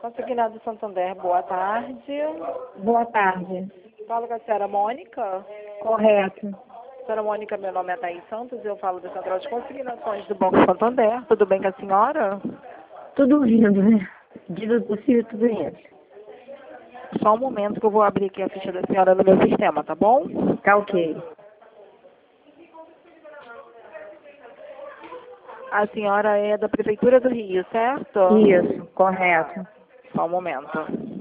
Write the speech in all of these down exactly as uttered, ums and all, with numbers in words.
Consignado Santander, boa tarde. Boa tarde. Falo com a senhora Mônica. Correto. Senhora Mônica, meu nome é Thaís Santos e eu falo da Central de Consignações do Banco Santander. Tudo bem com a senhora? Tudo indo, né? Medida do possível, tudo indo. Só um momento que eu vou abrir aqui a ficha da senhora no meu sistema, tá bom? Tá ok. A senhora é da Prefeitura do Rio, certo? Isso, correto. Só um momento.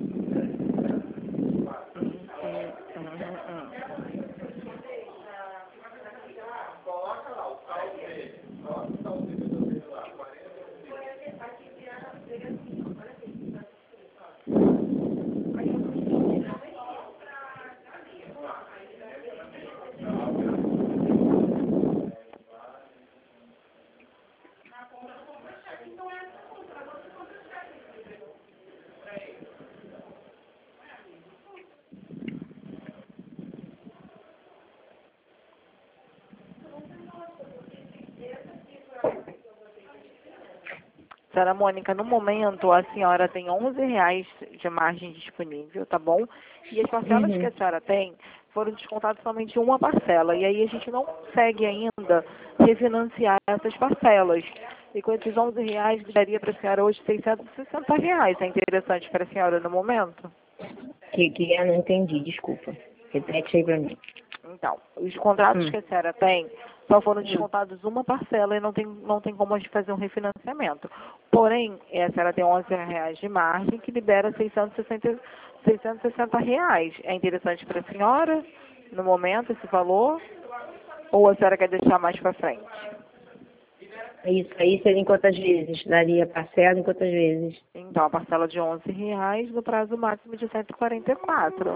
Senhora Mônica, no momento a senhora tem onze reais de margem disponível, tá bom? E as parcelas Uhum. que a senhora tem foram descontadas somente uma parcela. E aí a gente não consegue ainda refinanciar essas parcelas. E com esses onze reais daria para a senhora hoje seiscentos e sessenta reais. É interessante para a senhora no momento? Que, que eu não entendi, desculpa. Repete aí pra mim. Então, os contratos Hum. que a senhora tem só foram Hum. descontados uma parcela e não tem, não tem como a gente fazer um refinanciamento. Porém, a senhora tem onze reais de margem que libera seiscentos e sessenta, seiscentos e sessenta reais. É interessante para a senhora, no momento, esse valor? Ou a senhora quer deixar mais para frente? Isso aí seria em quantas vezes? Daria parcela em quantas vezes? Então, a parcela de onze reais no prazo máximo de cento e quarenta e quatro.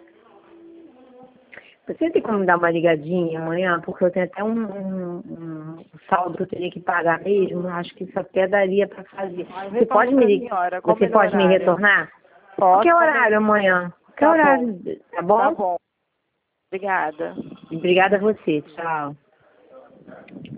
Você tem como me dar uma ligadinha amanhã? Porque eu tenho até um, um, um saldo que eu teria que pagar mesmo. Acho que isso até daria para fazer. Ah, eu Você pode me, retorno pra senhora. Qual o você melhor pode me horário? retornar? Posso? Que Qual o horário melhor- amanhã? Que Tá horário? bom. Tá bom? Tá bom. Obrigada. Obrigada a você. Tchau.